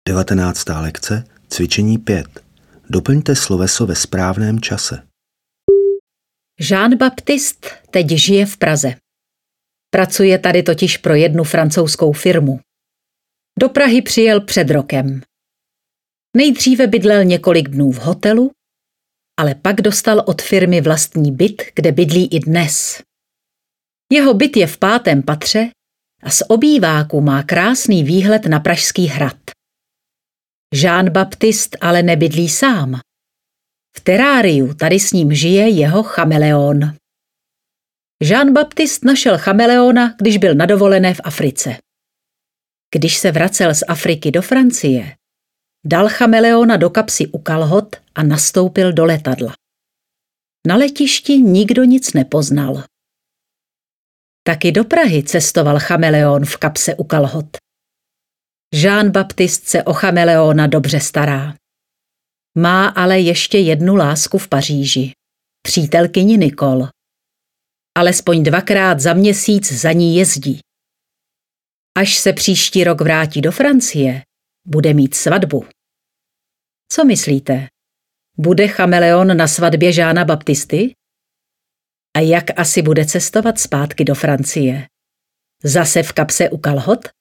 19. lekce, cvičení 5. Doplňte sloveso ve správném čase. Jean-Baptiste teď žije v Praze. Pracuje tady totiž pro jednu francouzskou firmu. Do Prahy přijel před rokem. Nejdříve bydlel několik dnů v hotelu, ale pak dostal od firmy vlastní byt, kde bydlí i dnes. Jeho byt je v 5. patře a z obýváku má krásný výhled na Pražský hrad. Jean-Baptiste ale nebydlí sám. V teráriu tady s ním žije jeho chameleon. Jean-Baptiste našel chameleona, když byl na dovolené v Africe. Když se vracel z Afriky do Francie, dal chameleona do kapsy u kalhot a nastoupil do letadla. Na letišti nikdo nic nepoznal. Taky do Prahy cestoval chameleon v kapse u kalhot. Jean-Baptiste se o chameleona dobře stará. Má ale ještě jednu lásku v Paříži, přítelkyni Nicole. Alespoň 2krát za měsíc za ní jezdí. Až se příští rok vrátí do Francie, bude mít svatbu. Co myslíte? Bude chameleon na svatbě Jeana Baptisty? A jak asi bude cestovat zpátky do Francie? Zase v kapse u kalhot?